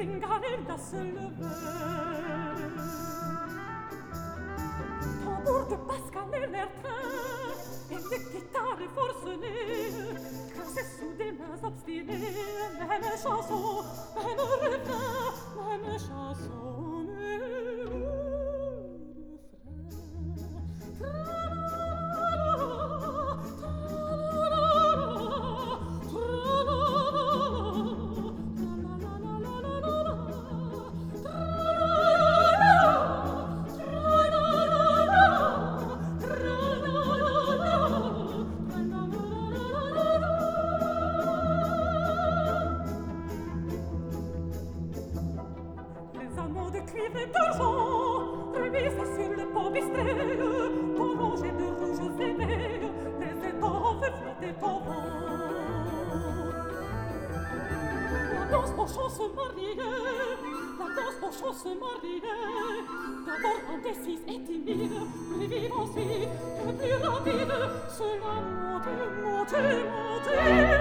zingarella se levait. Tambour de Pascal et l'air train, et les guitares forcenées, cassées sous des mains obstinées, même chanson, même refrain, même chanson, même les amants de cuivre et d'argent remisés sur le pont bistré, orangés de rouges aimés, les étoffes flottaient au vent. La danse aux chants se mariait, la danse aux chants se mariait, d'abord indécise et timide, plus vive ensuite et plus rapide, cela montait, montait, montait.